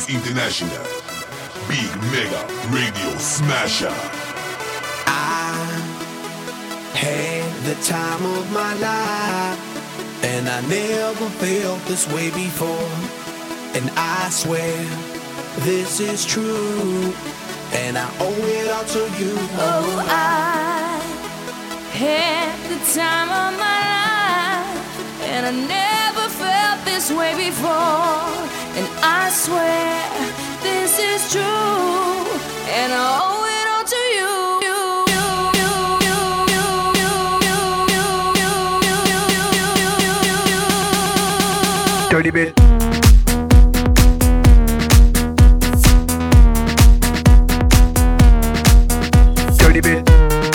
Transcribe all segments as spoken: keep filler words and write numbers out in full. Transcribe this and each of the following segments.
International. Big Mega Radio Smasher. I had the time of my life, and I never felt this way before. And I swear this is true, and I owe it all to you. Oh, I had the time of my life, and I never felt this way before. And I swear this is true, and I owe it all to you. Dirty bit. Dirty bit.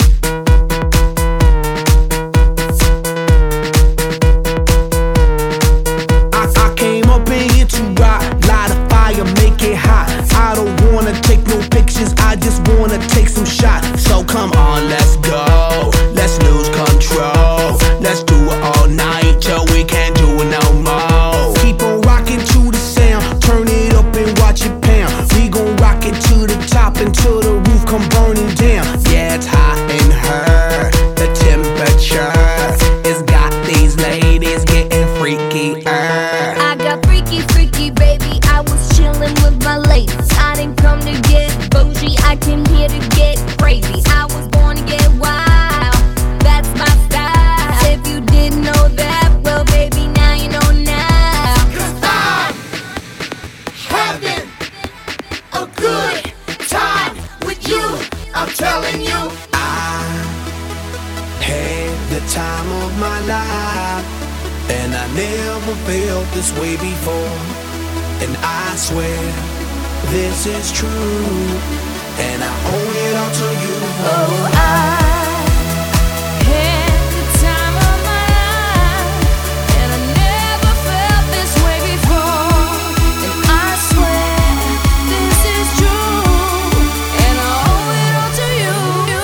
I, I came up in here to rock, light a fire, make it hot. I don't wanna take no pictures, I just wanna take some shots. So come on, let's go, let's lose control. Let's do it all night till we can't do it no more. Keep on rocking to the sound, turn it up and watch it pound. We gon' rock it to the top until the roof come burning down. Yeah, it's hot in her, the temperature has got these ladies getting freaky. I got freaky, freaky, baby. I was chillin' with my ladies. I didn't come to get bougie, I came here to get crazy. I was born to get wild, that's my style. If you didn't know that, well, baby, now you know now. Cause I'm having a good time with you, I'm telling you. I had the time of my life, and I never felt this way before. And I swear this is true, and I owe it all to you. Oh, I had the time of my life, and I never felt this way before. And I swear this is true, and I owe it all to you.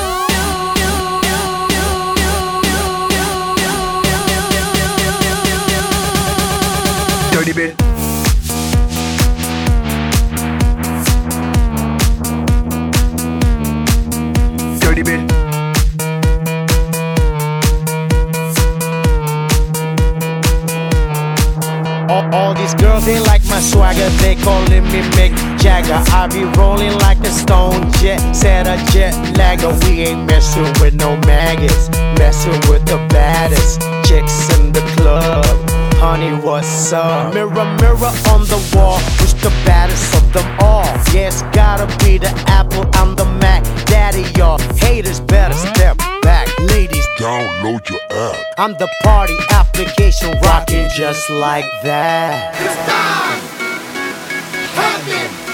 Dirty bit. Dirty bit. All, all these girls, they like my swagger, they calling me Mick Jagger. I be rolling like a stone jet, set a jet lagger. We ain't messing with no maggots, messing with the baddest chicks in the club. Honey, what's up? Mirror, mirror on the wall, who's the baddest of them all? Yeah, it's gotta be the Apple, I'm the Mac. Daddy, y'all haters better step back. Ladies, Download your app. I'm the party application rocking just like that. Cause I'm having